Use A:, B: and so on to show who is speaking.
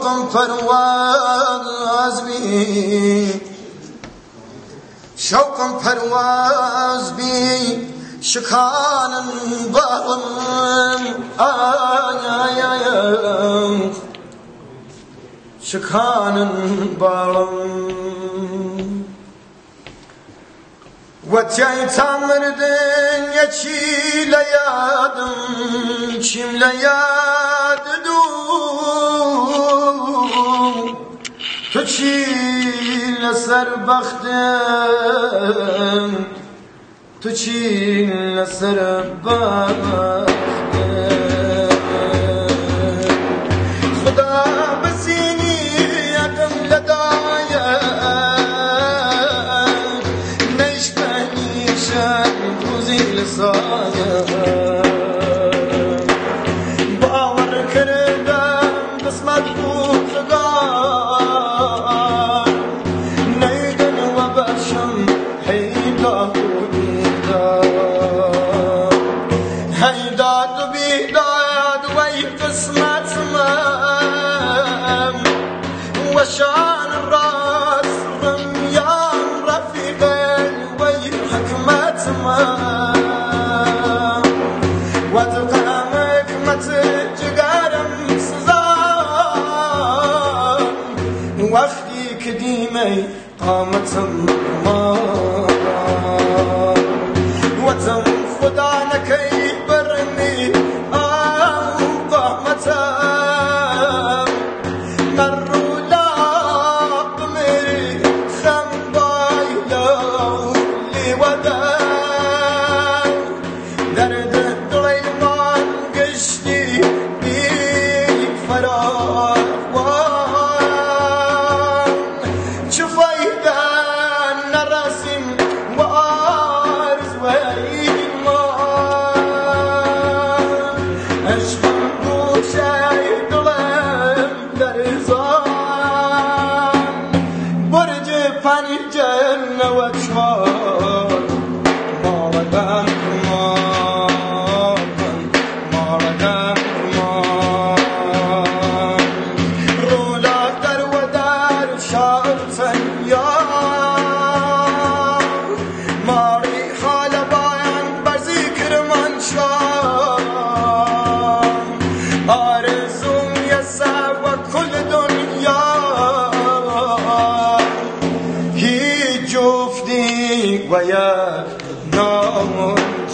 A: شوقم پرواز بی شوقم پرواز بی شکانم باغم شکانم باغم وتیای تامردن یکی لیادم چیم لیاد دو تو چی لسر بختم تو چی لسر بختم خدا بسینی یکم لدایه نیش بنیشن روزی لسایه باور کردم قسمت بود نیدن و بشم حیداد و بیداد وی قسمت من و شان راس رمیان رفیق وی حکمت من و تقام حکمت جگرم سزان وقتی که دیمه قامتم وتم خدا نکی برمی قامتم مرولا قمری خم بایلا لی ودم درد دلیمان گشتی بی فراوان چه فایده نرسیم و آرز عشقم گوشه دلم در زان برج پنجه و چهار مالدم مالدم رولا در و در شارتن یا ماری حال باین بر ذکر من شام آرزوم یسا و کل دنیا هیچ جفتی و یک نام